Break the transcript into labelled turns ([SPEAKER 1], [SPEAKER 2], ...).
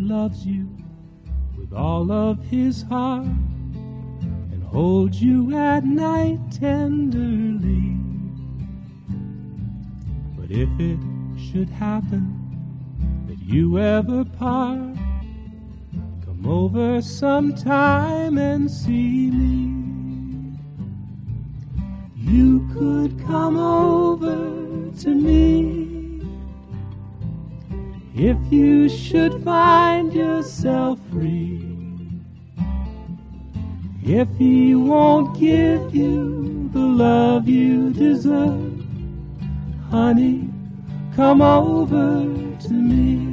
[SPEAKER 1] loves you with all of his heart and holds you at night tenderly. But if it should happen that you ever part, come over sometime and see me. You could come over to me if you should find yourself free. If he won't give you the love you deserve, honey, come over to me.